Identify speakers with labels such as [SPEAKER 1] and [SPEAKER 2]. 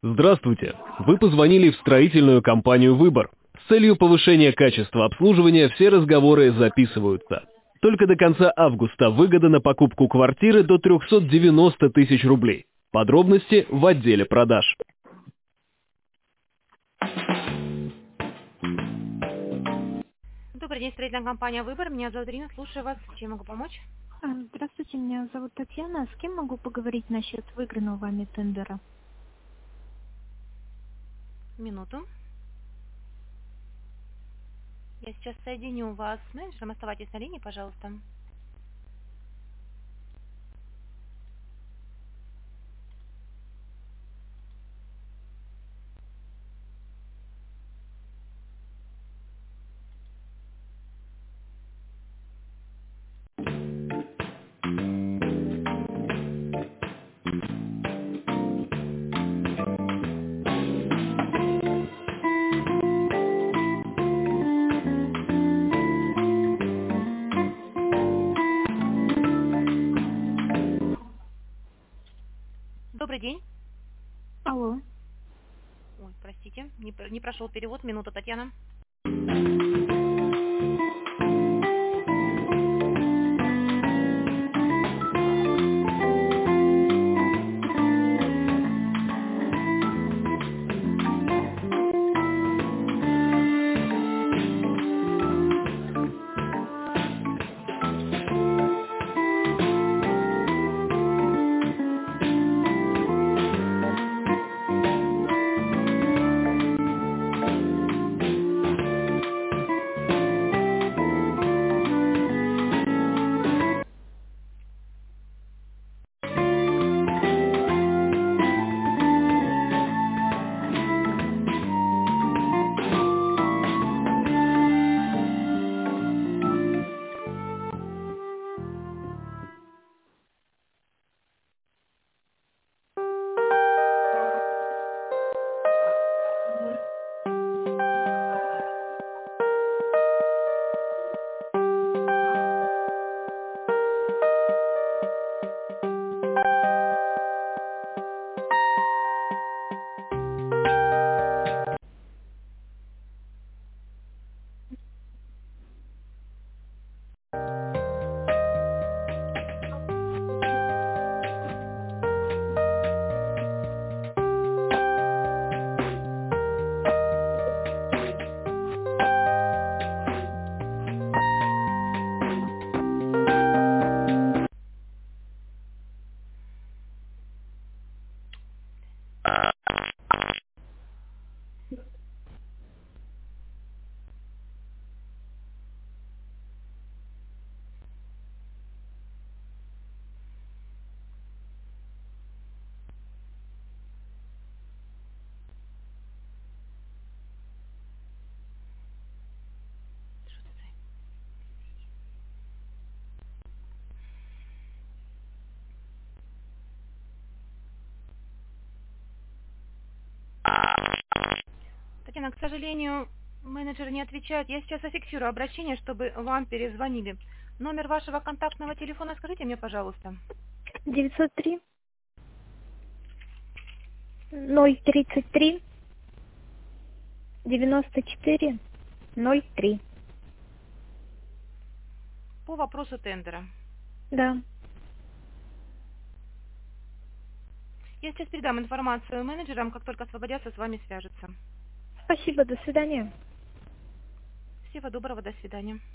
[SPEAKER 1] Здравствуйте! Вы позвонили в строительную компанию «Выбор». С целью повышения качества обслуживания все разговоры записываются. Только до конца августа выгода на покупку квартиры до 390 тысяч рублей. Подробности в отделе продаж.
[SPEAKER 2] Добрый день, строительная компания «Выбор». Меня зовут Ирина, слушаю вас. Чем могу помочь?
[SPEAKER 3] Здравствуйте, меня зовут Татьяна. С кем могу поговорить насчет выигранного вами тендера?
[SPEAKER 2] Минуту. Я сейчас соединю вас с менеджером. Оставайтесь на линии, пожалуйста. Добрый день.
[SPEAKER 3] Алло.
[SPEAKER 2] Ой, простите, не прошел перевод. Минута, Татьяна. Татьяна, к сожалению, менеджер не отвечает. Я сейчас зафиксирую обращение, чтобы вам перезвонили. Номер вашего контактного телефона скажите мне, пожалуйста.
[SPEAKER 3] 903 033 94 03.
[SPEAKER 2] По вопросу тендера.
[SPEAKER 3] Да.
[SPEAKER 2] Я сейчас передам информацию менеджерам, как только освободятся, с вами свяжутся.
[SPEAKER 3] Спасибо, до свидания.
[SPEAKER 2] Всего доброго, до свидания.